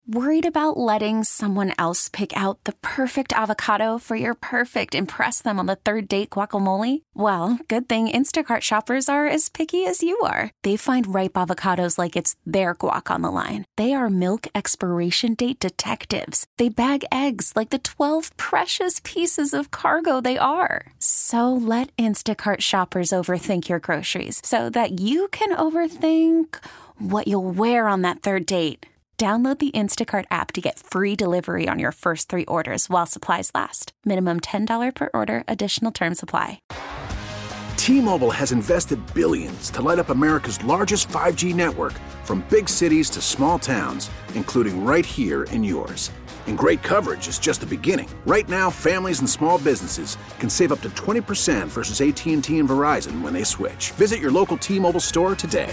Worried about letting someone else pick out the perfect avocado for your perfect impress them on the third date guacamole? Well, good thing Instacart shoppers are as picky as you are. They find ripe avocados like it's their guac on the line. They are milk expiration date detectives. They bag eggs like the 12 precious pieces of cargo they are. So let Instacart shoppers overthink your groceries so that you can overthink what you'll wear on that third date. Download the Instacart app to get free delivery on your first 3 orders while supplies last. Minimum $10 per order. Additional terms apply. T-Mobile has invested billions to light up America's largest 5G network, from big cities to small towns, including right here in yours. And great coverage is just the beginning. Right now, families and small businesses can save up to 20% versus AT&T and Verizon when they switch. Visit your local T-Mobile store today.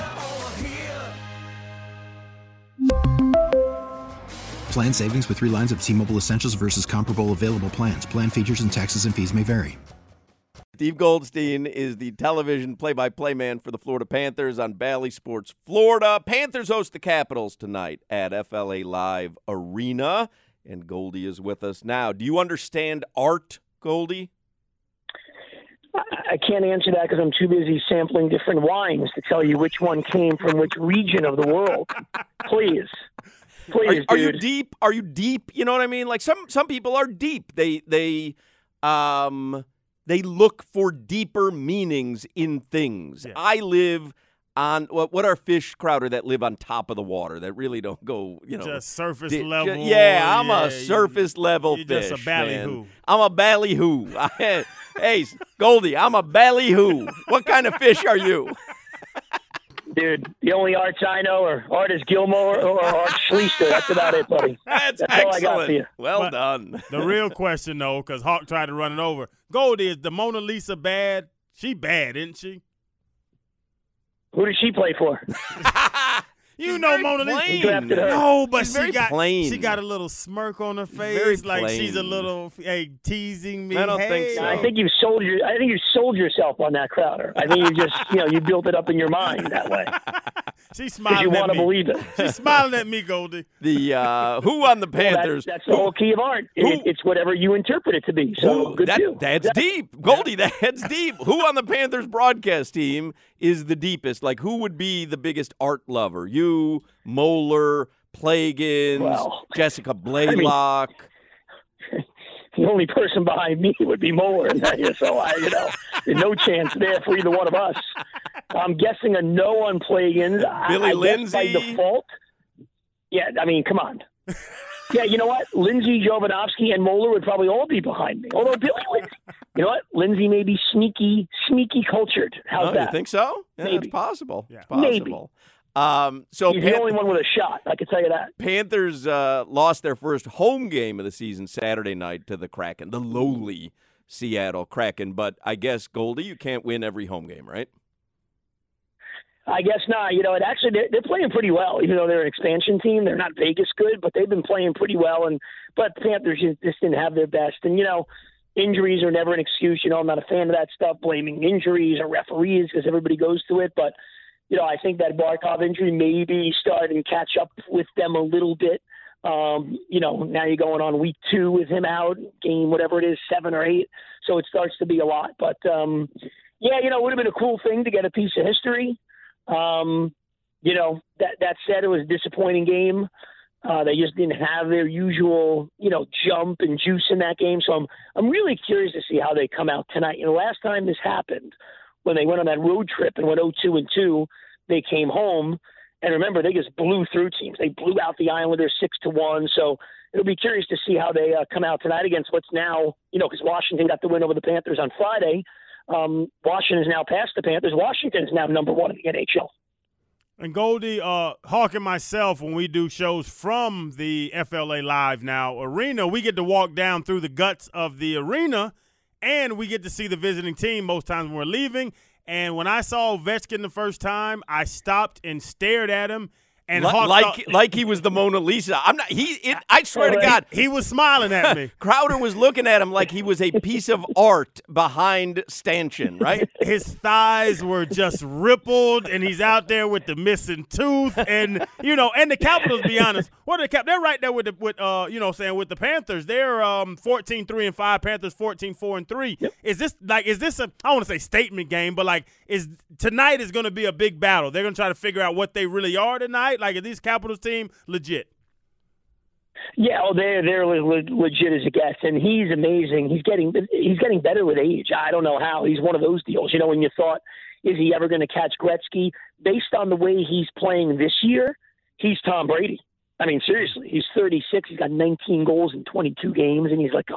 Plan savings with 3 lines of T-Mobile Essentials versus comparable available plans. Plan features and taxes and fees may vary. Steve Goldstein is the television play-by-play man for the Florida Panthers on Bally Sports Florida. Panthers host the Capitals tonight at FLA Live Arena, and Goldie is with us now. Do you understand art, Goldie? I can't answer that because I'm too busy sampling different wines to tell you which one came from which region of the world. Please, are dude. you deep? Are you deep? You know what I mean? Like some people are deep. They look for deeper meanings in things. Yeah. I live on what are fish, Crowder, that live on top of the water that really don't go, just surface level. I'm a surface level you're fish. Just a ballyhoo. I'm a ballyhoo. Hey, Goldie, I'm a ballyhoo. What kind of fish are you? Dude, the only arts I know are Artis Gilmore or Art Schleister. That's about it, buddy. That's all I got for you. Well done. The real question, though, because Hawk tried to run it over. Goldie, is the Mona Lisa bad? She bad, isn't she? Who does she play for? You know Mona Lisa. No, but she got a little smirk on her face, like she's a little teasing me. I don't think so. I think you sold yourself on that, Crowder. I think you just you built it up in your mind that way. She's smiling. You want to believe it. She's smiling at me, Goldie. The who on the Panthers? That's the whole key of art. It's whatever you interpret it to be. So that's deep, Goldie. That's deep. Who on the Panthers broadcast team is the deepest? Like, who would be the biggest art lover? You, Moeller, Plagans, Jessica Blaylock. The only person behind me would be Moeller, so there's no chance there for either one of us. I'm guessing a no on Plagans. Lindsay by default. Yeah, I mean, come on. Yeah, you know what? Lindsay, Jovanovski, and Moeller would probably all be behind me. Although Lindsay, you know what? Lindsay may be sneaky cultured. How's that? You think so? Yeah, maybe. It's possible. Yeah. It's possible. Maybe. So he's the only one with a shot, I can tell you that. Panthers lost their first home game of the season Saturday night to the Kraken, the lowly Seattle Kraken. But I guess, Goldie, you can't win every home game, right? I guess not. Actually they're playing pretty well, even though they're an expansion team. They're not Vegas good, but they've been playing pretty well. But the Panthers just didn't have their best. And injuries are never an excuse. I'm not a fan of that stuff, blaming injuries or referees because everybody goes to it. But I think that Barkov injury maybe started to catch up with them a little bit. Now you're going on week 2 with him out, game whatever it is, 7 or 8. So it starts to be a lot. But it would have been a cool thing to get a piece of history. That said, it was a disappointing game. They just didn't have their usual, jump and juice in that game. So I'm really curious to see how they come out tonight. Last time this happened, when they went on that road trip and went 0-2, they came home. And remember, they just blew through teams. They blew out the Islanders 6-1. So it'll be curious to see how they come out tonight against what's now, because Washington got the win over the Panthers on Friday. Washington is now past the Panthers. Washington is now number 1 in the NHL. And Goldie, Hawk and myself, when we do shows from the FLA Live Now arena, we get to walk down through the guts of the arena, and we get to see the visiting team most times when we're leaving. And when I saw Ovechkin the first time, I stopped and stared at him, And like he was the Mona Lisa. I swear to God, he was smiling at me. Crowder was looking at him like he was a piece of art behind stanchion, right? His thighs were just rippled, and he's out there with the missing tooth, and and the Capitals. Be honest, they're right there with the Panthers. They're 14-3-5. Panthers 14-4-3. Yep. Is this a, I want to say statement game, but tonight is going to be a big battle. They're going to try to figure out what they really are tonight. Like, is this Capitals team legit? Yeah, they're legit as it gets, and he's amazing. He's getting better with age. I don't know how. He's one of those deals. When you thought, is he ever going to catch Gretzky? Based on the way he's playing this year, he's Tom Brady. I mean, seriously, he's 36. He's got 19 goals in 22 games, and he's like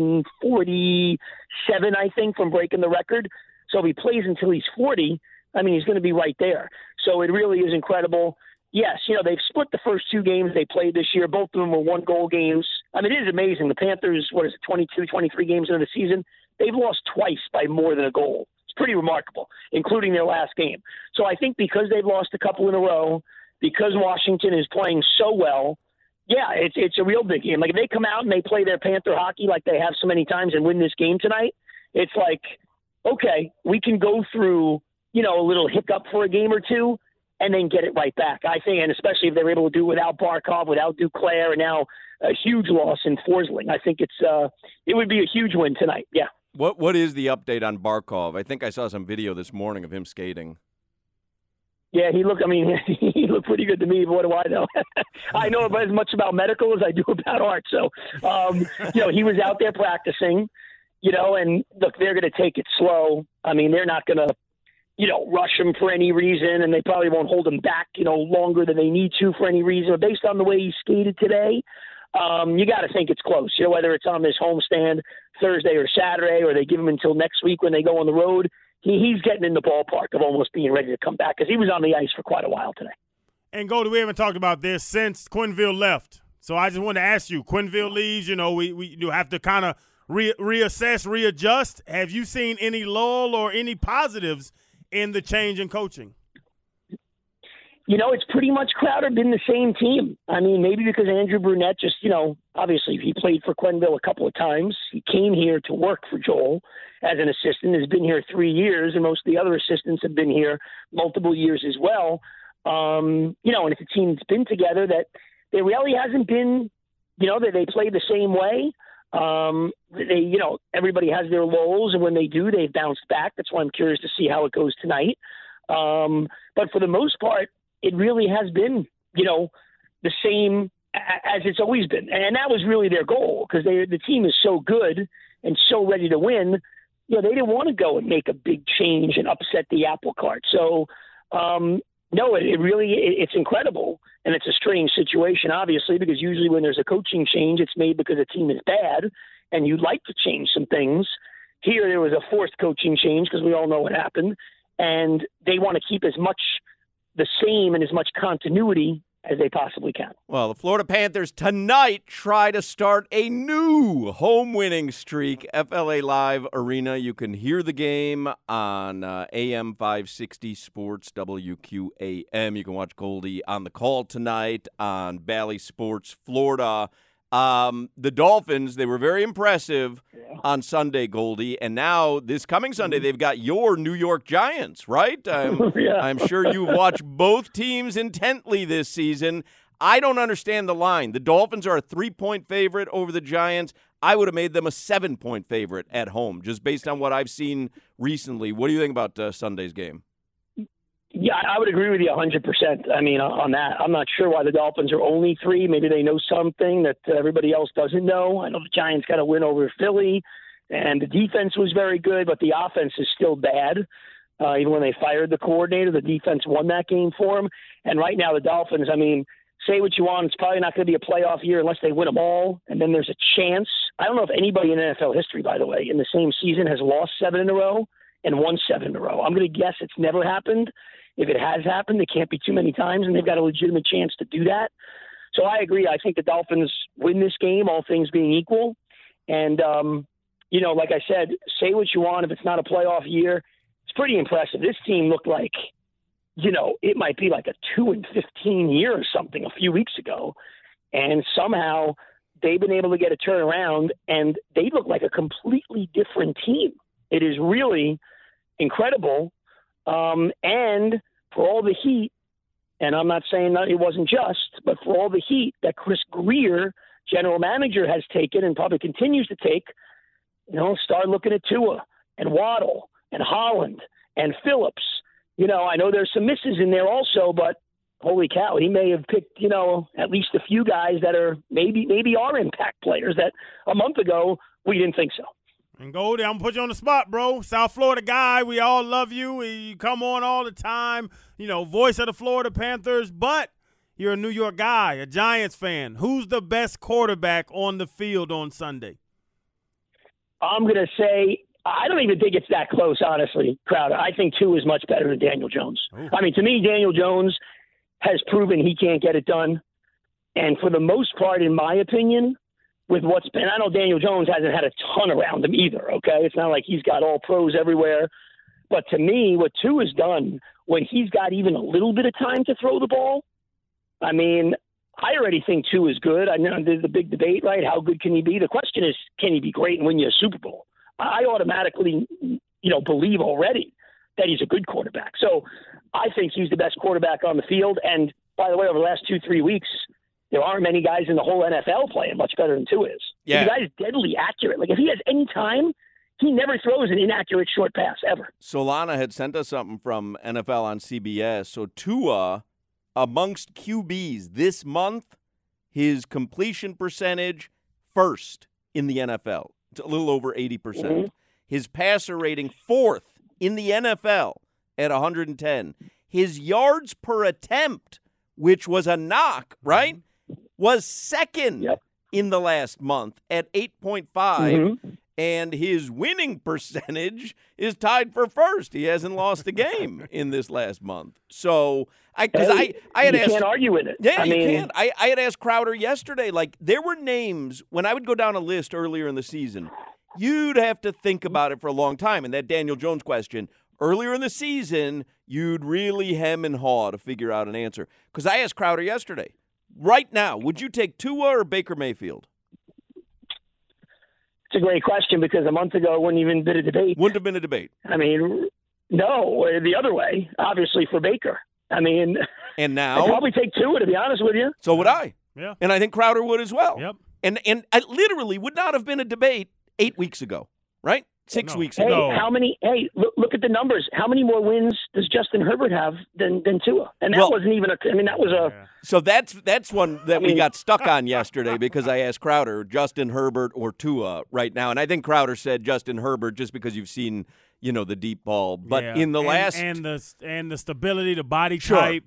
147, I think, from breaking the record. So if he plays until he's 40, I mean, he's going to be right there. So it really is incredible. Yes, they've split the first two games they played this year. Both of them were one-goal games. I mean, it is amazing. The Panthers, 22, 23 games into the season, they've lost twice by more than a goal. It's pretty remarkable, including their last game. So I think because they've lost a couple in a row, because Washington is playing so well, yeah, it's a real big game. Like, if they come out and they play their Panther hockey like they have so many times and win this game tonight, it's like, okay, we can go through, a little hiccup for a game or two, and then get it right back, I think, and especially if they're able to do it without Barkov, without Duclair, and now a huge loss in Forsling. I think it would be a huge win tonight, yeah. What is the update on Barkov? I think I saw some video this morning of him skating. Yeah, he looked pretty good to me, but what do I know? I know as much about medical as I do about art. So, he was out there practicing, and look, they're going to take it slow. I mean, they're not going to, rush him for any reason, and they probably won't hold him back, longer than they need to for any reason. But based on the way he skated today, you got to think it's close. Whether it's on this homestand Thursday or Saturday, or they give him until next week when they go on the road, he's getting in the ballpark of almost being ready to come back because he was on the ice for quite a while today. And Goldie, we haven't talked about this since Quenneville left. So I just want to ask you, Quenneville leaves, we do have to kind of reassess, readjust. Have you seen any lull or any positives in the change in coaching? It's pretty much Crowder been the same team. I mean, maybe because Andrew Brunette just, obviously he played for Quenneville a couple of times. He came here to work for Joel as an assistant, has been here 3 years, and most of the other assistants have been here multiple years as well. And it's a team that's been together that there really hasn't been, that they play the same way. Everybody has their lulls, and when they do, they've bounced back. That's why I'm curious to see how it goes tonight. But for the most part, it really has been, the same as it's always been. And that was really their goal because the team is so good and so ready to win. They didn't want to go and make a big change and upset the apple cart. So, no, it's incredible. And it's a strange situation, obviously, because usually when there's a coaching change, it's made because a team is bad and you'd like to change some things. Here, there was a forced coaching change because we all know what happened. And they want to keep as much the same and as much continuity as they possibly can. Well, the Florida Panthers tonight try to start a new home winning streak. FLA Live Arena. You can hear the game on AM 560 Sports WQAM. You can watch Goldie on the call tonight on Bally Sports Florida. The Dolphins, they were very impressive on Sunday, Goldie, and now this coming Sunday they've got your New York Giants, right? I'm sure you've watched both teams intently this season. I don't understand the line. The Dolphins are a 3-point favorite over the Giants. I would have made them a 7-point favorite at home, just based on what I've seen recently. What do you think about Sunday's game? Yeah, I would agree with you 100%. I mean, on that, I'm not sure why the Dolphins are only 3. Maybe they know something that everybody else doesn't know. I know the Giants got a win over Philly, and the defense was very good, but the offense is still bad. Even when they fired the coordinator, the defense won that game for them. And right now, the Dolphins, I mean, say what you want, it's probably not going to be a playoff year unless they win them all, and then there's a chance. I don't know if anybody in NFL history, by the way, in the same season has lost 7 in a row and won 7 in a row. I'm going to guess it's never happened. If it has happened, it can't be too many times, and they've got a legitimate chance to do that. So I agree. I think the Dolphins win this game, all things being equal. And, like I said, say what you want. If it's not a playoff year, it's pretty impressive. This team looked like it might be like a 2-15 year or something a few weeks ago. And somehow they've been able to get a turnaround, and they look like a completely different team. It is really incredible. And for all the heat, and I'm not saying that it wasn't just, but for all the heat that Chris Greer, general manager, has taken and probably continues to take, start looking at Tua and Waddle and Holland and Phillips. I know there's some misses in there also, but holy cow, he may have picked, at least a few guys that are maybe are impact players that a month ago we didn't think so. And Goldie, I'm going to put you on the spot, bro. South Florida guy. We all love you. You come on all the time, voice of the Florida Panthers. But you're a New York guy, a Giants fan. Who's the best quarterback on the field on Sunday? I'm going to say I don't even think it's that close, honestly, Crowder. I think Tua is much better than Daniel Jones. Ooh. I mean, to me, Daniel Jones has proven he can't get it done. And for the most part, in my opinion, with what's been, I know Daniel Jones hasn't had a ton around him either, okay? It's not like he's got all pros everywhere. But to me, what Tua's done when he's got even a little bit of time to throw the ball, I mean, I already think Tua is good. I know there's the big debate, right? How good can he be? The question is, can he be great and win you a Super Bowl? I automatically, believe already that he's a good quarterback. So I think he's the best quarterback on the field. And by the way, over the last 2-3 weeks, there aren't many guys in the whole NFL playing much better than Tua is. Yeah. The guy's deadly accurate. Like, if he has any time, he never throws an inaccurate short pass, ever. Solana had sent us something from NFL on CBS. So Tua, amongst QBs this month, his completion percentage first in the NFL. It's a little over 80%. Mm-hmm. His passer rating fourth in the NFL at 110. His yards per attempt, which was a knock, right, was second in the last month at 8.5. Mm-hmm. And his winning percentage is tied for first. He hasn't lost a game in this last month. So, I had asked, can't argue with it. Yeah, you can't. I had asked Crowder yesterday, like, there were names, when I would go down a list earlier in the season, you'd have to think about it for a long time. And that Daniel Jones question, earlier in the season, you'd really hem and haw to figure out an answer. Because I asked Crowder yesterday, right now, would you take Tua or Baker Mayfield? It's a great question, because a month ago it wouldn't even been a debate. Wouldn't have been a debate. I mean, no, the other way, obviously, for Baker. I mean, and now I'd probably take Tua, to be honest with you. So would I. Yeah. And I think Crowder would as well. Yep. And I literally would not have been a debate 8 weeks ago, right? 6 weeks ago. Look at the numbers. How many more wins does Justin Herbert have than Tua? And that wasn't even that was a. So that's one that we got stuck on yesterday, because I asked Crowder, Justin Herbert or Tua right now. And I think Crowder said Justin Herbert just because you've seen, the deep ball. But in the last. And the stability, the body type,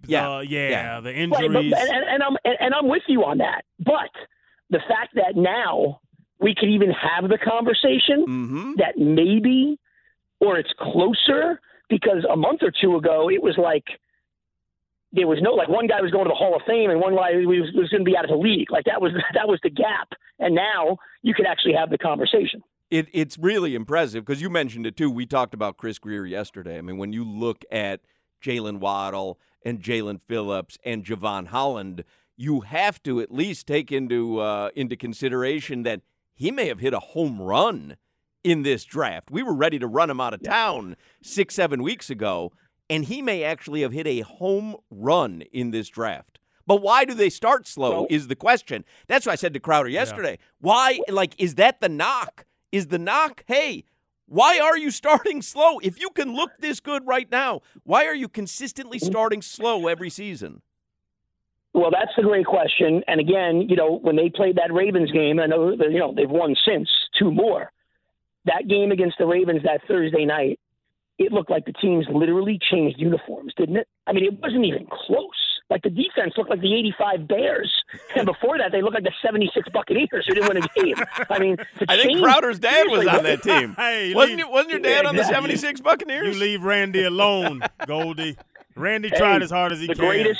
the injuries. Right, and I'm with you on that. But the fact that now we could even have the conversation that maybe, or it's closer, because a month or two ago it was like there was no, like, one guy was going to the Hall of Fame and one guy was going to be out of the league. Like, that was the gap. And now you could actually have the conversation. It's really impressive, because you mentioned it too. We talked about Chris Greer yesterday. I mean, when you look at Jalen Waddle and Jalen Phillips and Javon Holland, you have to at least take into consideration that he may have hit a home run in this draft. We were ready to run him out of town 6-7 weeks ago, and he may actually have hit a home run in this draft. But why do they start slow is the question. That's what I said to Crowder yesterday. Why, is that the knock? Is the knock, hey, why are you starting slow? If you can look this good right now, why are you consistently starting slow every season? Well, that's the great question. And again, when they played that Ravens game, I know they've won since 2 more. That game against the Ravens that Thursday night, it looked like the teams literally changed uniforms, didn't it? I mean, it wasn't even close. Like, the defense looked like the 85 Bears. And before that, they looked like the 76 Buccaneers who didn't win a game. I mean, I think Crowder's dad was on that team. Hey, wasn't your dad on the 76 Buccaneers? You leave Randy alone, Goldie. Randy tried as hard as he can.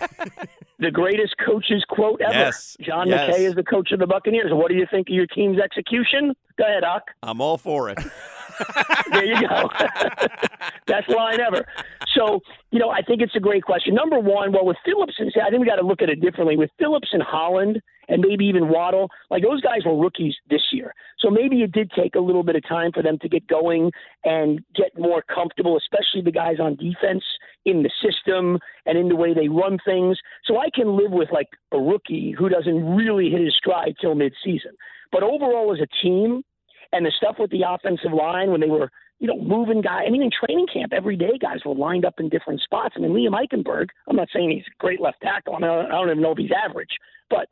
The greatest coach's quote ever. Yes. John McKay is the coach of the Buccaneers. What do you think of your team's execution? Go ahead, Doc. I'm all for it. There you go. Best line ever. So, I think it's a great question. Number one, well, with Phillips, and I think we got to look at it differently. With Phillips and Holland and maybe even Waddle, like those guys were rookies this year. So maybe it did take a little bit of time for them to get going and get more comfortable, especially the guys on defense in the system and in the way they run things. So I can live with like a rookie who doesn't really hit his stride till midseason. But overall as a team, and the stuff with the offensive line when they were, moving guys. I mean, in training camp, every day guys were lined up in different spots. I mean, Liam Eichenberg, I'm not saying he's a great left tackle. I don't even know if he's average. But,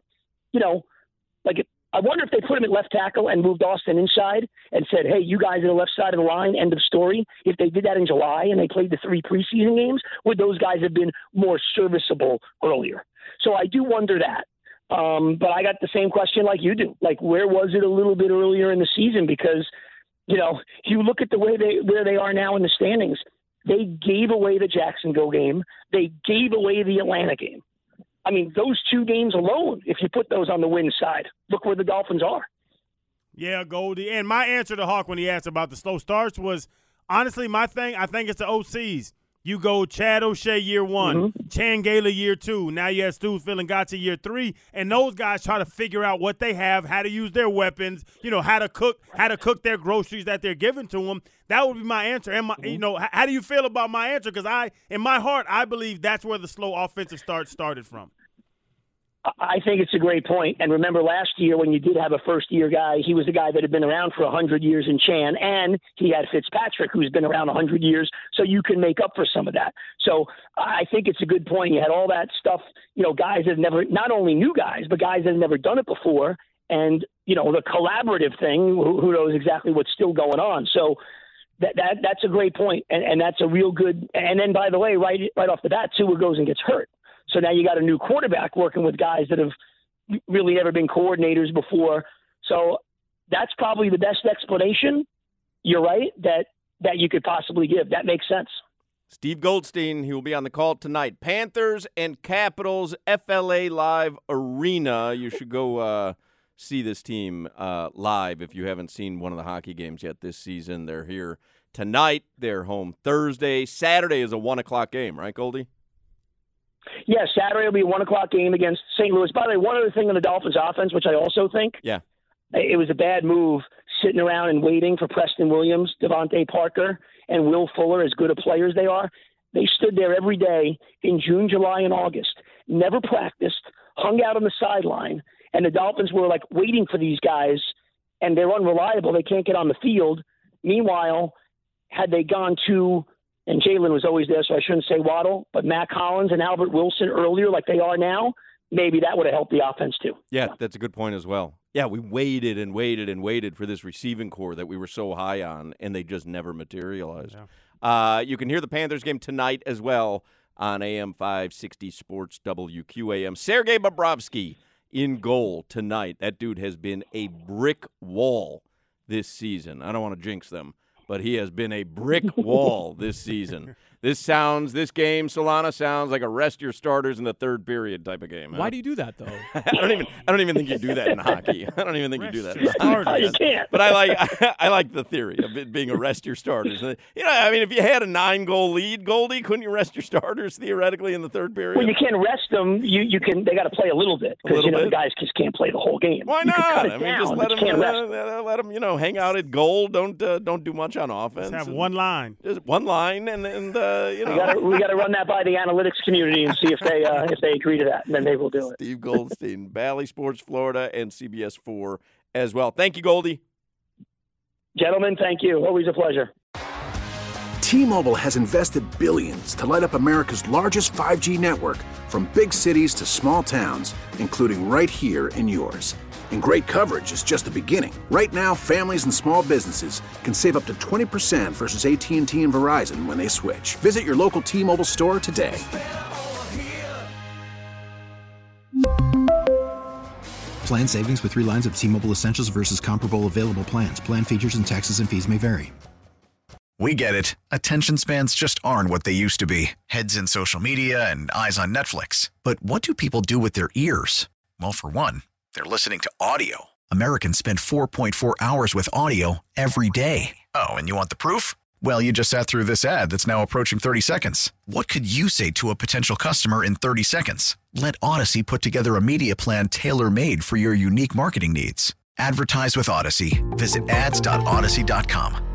I wonder if they put him at left tackle and moved Austin inside and said, hey, you guys are the left side of the line, end of story. If they did that in July and they played the 3 preseason games, would those guys have been more serviceable earlier? So I do wonder that. But I got the same question like you do. Like, where was it a little bit earlier in the season? Because, you look at the way where they are now in the standings. They gave away the Jacksonville game. They gave away the Atlanta game. I mean, those 2 games alone, if you put those on the win side, look where the Dolphins are. Yeah, Goldie. And my answer to Hawk when he asked about the slow starts was, honestly, my thing, I think it's the OCs. You go Chad O'Shea year 1, Chan Gaylor year 2. Now you have Stu Filingati year 3, and those guys try to figure out what they have, how to use their weapons, how to cook their groceries that they're giving to them. That would be my answer. And how do you feel about my answer? Because in my heart, I believe that's where the slow offensive start started from. I think it's a great point. And remember last year when you did have a first-year guy, he was a guy that had been around for 100 years in Chan, and he had Fitzpatrick, who's been around 100 years, so you can make up for some of that. So I think it's a good point. You had all that stuff, guys that never, not only new guys, but guys that have never done it before, and, the collaborative thing, who knows exactly what's still going on. So that's a great point, and that's a real good – and then, by the way, right off the bat, Tua goes and gets hurt. So now you got a new quarterback working with guys that have really never been coordinators before. So that's probably the best explanation. You're right, that you could possibly give. That makes sense. Steve Goldstein, he will be on the call tonight. Panthers and Capitals, FLA Live Arena. You should go see this team live if you haven't seen one of the hockey games yet this season. They're here tonight. They're home Thursday. Saturday is a 1 o'clock game, right, Goldie? Yeah, Saturday will be a 1 o'clock game against St. Louis. By the way, one other thing on the Dolphins offense, which I also think, it was a bad move sitting around and waiting for Preston Williams, Devontae Parker, and Will Fuller, as good of players they are. They stood there every day in June, July, and August, never practiced, hung out on the sideline, and the Dolphins were like waiting for these guys, and they're unreliable. They can't get on the field. Meanwhile, had they gone to – and Jalen was always there, so I shouldn't say Waddle, but Matt Collins and Albert Wilson earlier like they are now, maybe that would have helped the offense too. Yeah, that's a good point as well. Yeah, we waited and waited and waited for this receiving core that we were so high on, and they just never materialized. Yeah. You can hear the Panthers game tonight as well on AM 560 Sports WQAM. Sergei Bobrovsky in goal tonight. That dude has been a brick wall this season. I don't want to jinx them, but he has been a brick wall this season. This game, Solana, sounds like a rest your starters in the third period type of game. Why do you do that, though? I don't even think you do that in hockey. I don't even think you do that in hockey. You can't. But I like the theory of it being a rest your starters. If you had a 9-goal lead, Goldie, couldn't you rest your starters theoretically in the third period? Well, you can't rest them. You can. They got to play a little bit because the guys just can't play the whole game. Why not? Just let them hang out at goal. Don't do much on offense. Just have one line. Just one line, and we got to run that by the analytics community and see if they agree to that, and then they will do it. Steve Goldstein, Bally Sports Florida, and CBS 4 as well. Thank you, Goldie. Gentlemen, thank you. Always a pleasure. T-Mobile has invested billions to light up America's largest 5G network, from big cities to small towns, including right here in yours. And great coverage is just the beginning. Right now, families and small businesses can save up to 20% versus AT&T and Verizon when they switch. Visit your local T-Mobile store today. Plan savings with 3 lines of T-Mobile Essentials versus comparable available plans. Plan features and taxes and fees may vary. We get it. Attention spans just aren't what they used to be. Heads in social media and eyes on Netflix. But what do people do with their ears? Well, for one, they're listening to audio. Americans spend 4.4 hours with audio every day. Oh, and you want the proof? Well, you just sat through this ad that's now approaching 30 seconds. What could you say to a potential customer in 30 seconds? Let Odyssey put together a media plan tailor-made for your unique marketing needs. Advertise with Odyssey. Visit ads.odyssey.com.